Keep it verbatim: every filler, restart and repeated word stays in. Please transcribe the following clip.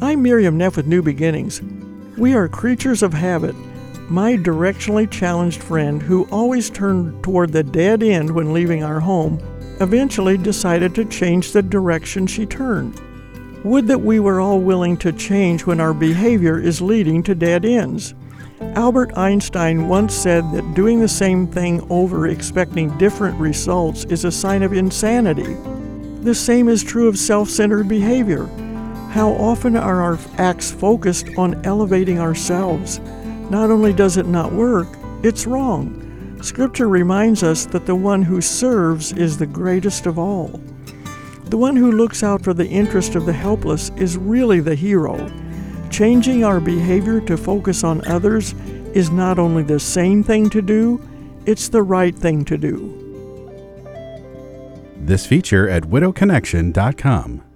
I'm Miriam Neff with New Beginnings. We are creatures of habit. My directionally challenged friend, who always turned toward the dead end when leaving our home, eventually decided to change the direction she turned. Would that we were all willing to change when our behavior is leading to dead ends. Albert Einstein once said that doing the same thing over expecting different results is a sign of insanity. The same is true of self-centered behavior. How often are our acts focused on elevating ourselves? Not only does it not work, it's wrong. Scripture reminds us that the one who serves is the greatest of all. The one who looks out for the interest of the helpless is really the hero. Changing our behavior to focus on others is not only the same thing to do, it's the right thing to do. This feature at widow connection dot com.